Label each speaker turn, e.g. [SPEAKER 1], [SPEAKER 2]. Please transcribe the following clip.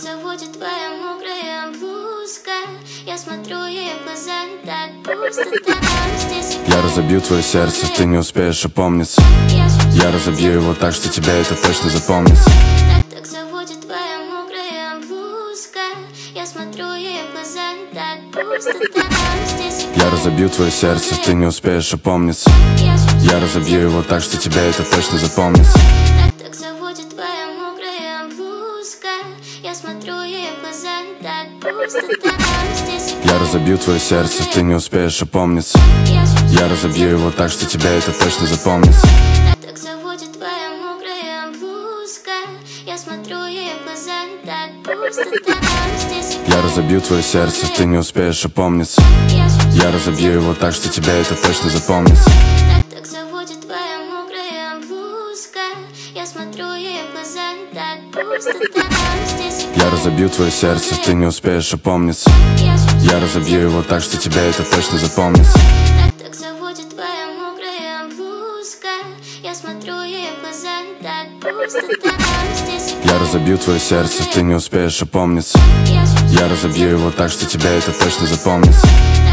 [SPEAKER 1] заводит твоя мокрая блузка. Я смотрю ей в глаза, и так пусто там здесь.
[SPEAKER 2] Я разобью твое сердце, ты не успеешь опомниться. Я разобью его так, что тебя это точно запомнится.
[SPEAKER 1] Так заводит твоя мокрая блузка. Я смотрю ей в глаза, и так пусто там здесь.
[SPEAKER 2] Я разобью твое сердце, ты не успеешь опомниться. Я разобью его так, что тебя это точно запомнится.
[SPEAKER 1] Так заводит твоя мокрая блузка. Я смотрю ей в глаза, и так пусто там здесь.
[SPEAKER 2] Я разобью твое сердце, ты не успеешь опомниться. Я разобью его так, что тебя это точно запомнится.
[SPEAKER 1] Так заводит твоя мокрая блузка. Я смотрю ей в глаза, и так пусто там здесь.
[SPEAKER 2] Я разобью твое сердце, ты не успеешь опомниться. Я разобью его так, что тебя это точно запомнится.
[SPEAKER 1] Так заводит твоя мокрая блузка. Я смотрю ей в глаза, и так пусто там здесь.
[SPEAKER 2] Я разобью твое сердце, ты не успеешь опомниться. Я разобью его так, что тебя это точно запомнится.
[SPEAKER 1] Так заводит твоя мокрая блузка. Я смотрю ей в глаза, и так пусто там здесь.
[SPEAKER 2] Я разобью твое сердце, ты не успеешь опомниться. Я разобью его так, что тебя это точно запомнится.